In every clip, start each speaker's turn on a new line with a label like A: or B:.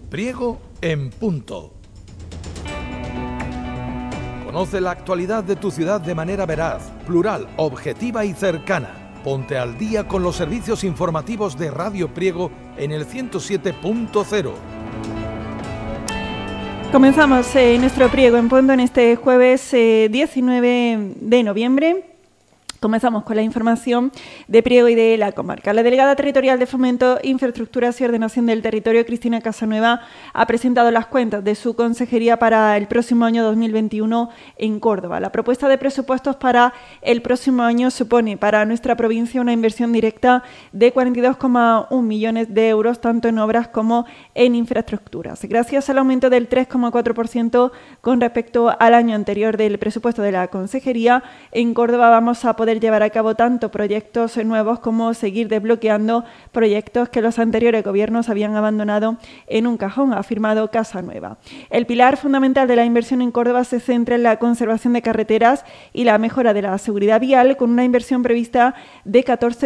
A: Priego en punto. Conoce la actualidad de tu ciudad de manera veraz, plural, objetiva y cercana. Ponte al día con los servicios informativos de Radio Priego en el 107.0.
B: Comenzamos nuestro Priego en punto en este jueves 19 de noviembre. Comenzamos con la información de Priego y de la comarca. La delegada territorial de Fomento, Infraestructuras y Ordenación del Territorio, Cristina Casanueva, ha presentado las cuentas de su consejería para el próximo año 2021 en Córdoba. La propuesta de presupuestos para el próximo año supone para nuestra provincia una inversión directa de 42,1 millones de euros, tanto en obras como en infraestructuras. Gracias al aumento del 3,4% con respecto al año anterior del presupuesto de la consejería, en Córdoba vamos a poder llevar a cabo tanto proyectos nuevos como seguir desbloqueando proyectos que los anteriores gobiernos habían abandonado en un cajón, ha afirmado Casanueva. El pilar fundamental de la inversión en Córdoba se centra en la conservación de carreteras y la mejora de la seguridad vial, con una inversión prevista de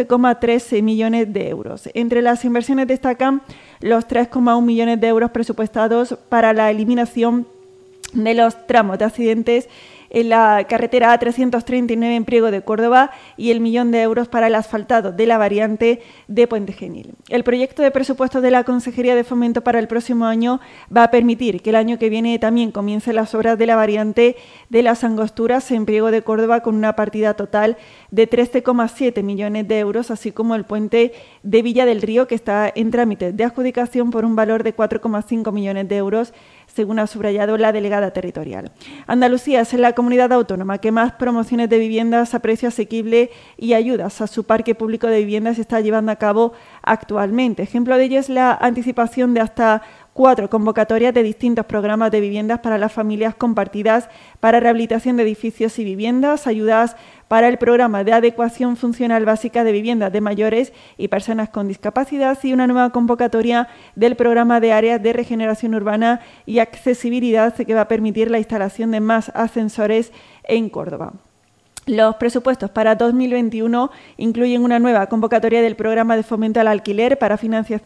B: 14,3 millones de euros. Entre las inversiones destacan los 3,1 millones de euros presupuestados para la eliminación de los tramos de accidentes en la carretera A339 en Priego de Córdoba y el 1 millón de euros para el asfaltado de la variante de Puente Genil. El proyecto de presupuestos de la Consejería de Fomento para el próximo año va a permitir que el año que viene también comiencen las obras de la variante de las Angosturas en Priego de Córdoba, con una partida total de 13,7 millones de euros, así como el puente de Villa del Río, que está en trámite de adjudicación por un valor de 4,5 millones de euros, según ha subrayado la delegada territorial. Andalucía es la comunidad autónoma que más promociones de viviendas a precio asequible y ayudas a su parque público de viviendas está llevando a cabo actualmente. Ejemplo de ello es la anticipación de hasta 4 convocatorias de distintos programas de viviendas para las familias compartidas para rehabilitación de edificios y viviendas, ayudas para el programa de adecuación funcional básica de viviendas de mayores y personas con discapacidad y una nueva convocatoria del programa de áreas de regeneración urbana y accesibilidad que va a permitir la instalación de más ascensores en Córdoba. Los presupuestos para 2021 incluyen una nueva convocatoria del programa de fomento al alquiler para financiar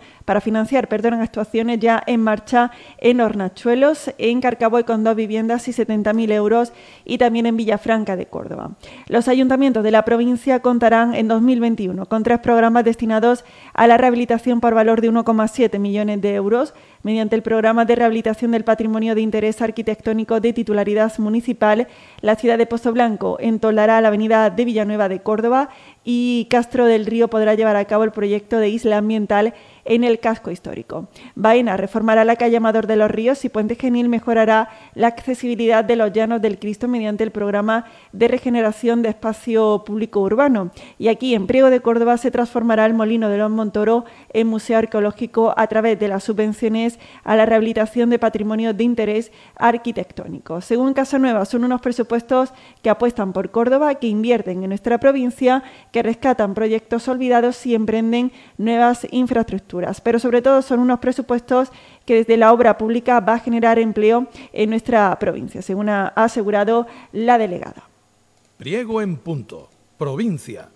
B: actuaciones ya en marcha en Hornachuelos, en Carcaboy con 2 viviendas y 70.000 euros y también en Villafranca de Córdoba. Los ayuntamientos de la provincia contarán en 2021 con 3 programas destinados a la rehabilitación por valor de 1,7 millones de euros mediante el programa de rehabilitación del patrimonio de interés arquitectónico de titularidad municipal. La ciudad de Pozoblanco entoldará la avenida de Villanueva de Córdoba y Castro del Río podrá llevar a cabo el proyecto de isla ambiental en el casco histórico. Baena reformará la calle Amador de los Ríos y Puente Genil mejorará la accesibilidad de los Llanos del Cristo mediante el programa de regeneración de espacio público urbano. Y aquí en Priego de Córdoba se transformará el Molino de los Montoro en museo arqueológico a través de las subvenciones a la rehabilitación de patrimonio de interés arquitectónico. Según Casanueva, son unos presupuestos que apuestan por Córdoba, que invierten en nuestra provincia, que rescatan proyectos olvidados y emprenden nuevas infraestructuras. Pero sobre todo son unos presupuestos que desde la obra pública va a generar empleo en nuestra provincia, según ha asegurado la delegada.
A: Priego en punto. Provincia.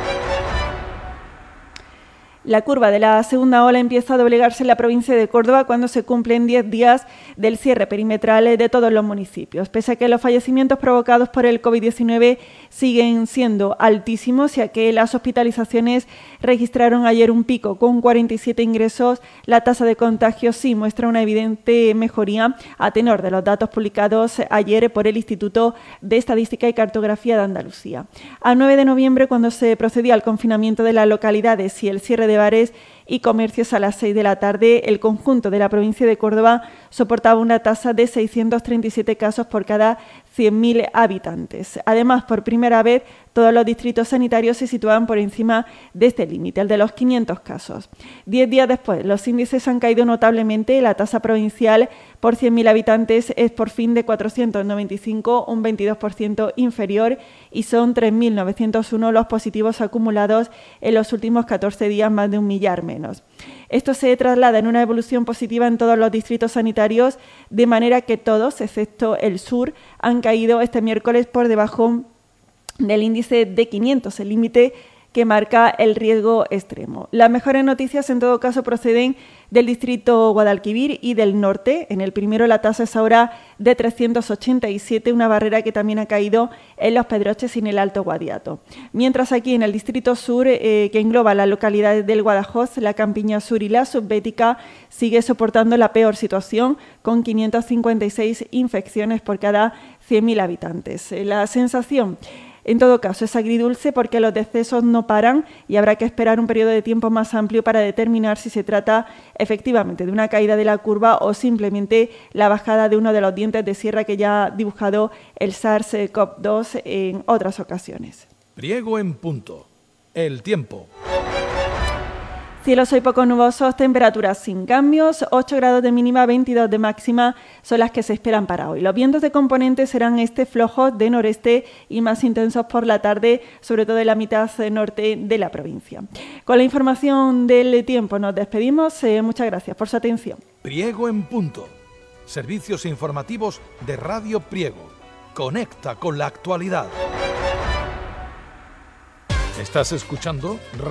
B: La curva de la segunda ola empieza a doblegarse en la provincia de Córdoba cuando se cumplen 10 días del cierre perimetral de todos los municipios. Pese a que los fallecimientos provocados por el COVID-19 siguen siendo altísimos, ya que las hospitalizaciones registraron ayer un pico con 47 ingresos, la tasa de contagio sí muestra una evidente mejoría a tenor de los datos publicados ayer por el Instituto de Estadística y Cartografía de Andalucía. A 9 de noviembre, cuando se procedía al confinamiento de las localidades y el cierre de bares y comercios a las 6 de la tarde, el conjunto de la provincia de Córdoba soportaba una tasa de 637 casos por cada 100.000 habitantes. Además, por primera vez, todos los distritos sanitarios se situaban por encima de este límite, el de los 500 casos. 10 días después, los índices han caído notablemente. La tasa provincial por 100.000 habitantes es por fin de 495, un 22% inferior, y son 3.901 los positivos acumulados en los últimos 14 días, más de 1 millar menos. Esto se traslada en una evolución positiva en todos los distritos sanitarios, de manera que todos, excepto el sur, han caído este miércoles por debajo del índice de 500, el límite que marca el riesgo extremo. Las mejores noticias en todo caso proceden del distrito Guadalquivir y del norte. En el primero la tasa es ahora de 387, una barrera que también ha caído en Los Pedroches y en el Alto Guadiato. Mientras aquí en el distrito sur, que engloba las localidades del Guadajoz, la Campiña Sur y la Subbética, sigue soportando la peor situación con 556 infecciones por cada 100.000 habitantes. La sensación, en todo caso, es agridulce porque los decesos no paran y habrá que esperar un periodo de tiempo más amplio para determinar si se trata efectivamente de una caída de la curva o simplemente la bajada de uno de los dientes de sierra que ya ha dibujado el SARS-CoV-2 en otras ocasiones.
A: Priego en punto. El tiempo.
B: Cielos hoy poco nubosos, temperaturas sin cambios, 8 grados de mínima, 22 de máxima son las que se esperan para hoy. Los vientos de componente serán flojos de noreste y más intensos por la tarde, sobre todo en la mitad norte de la provincia. Con la información del tiempo nos despedimos. Muchas gracias por su atención.
A: Priego en punto. Servicios informativos de Radio Priego. Conecta con la actualidad. ¿Estás escuchando?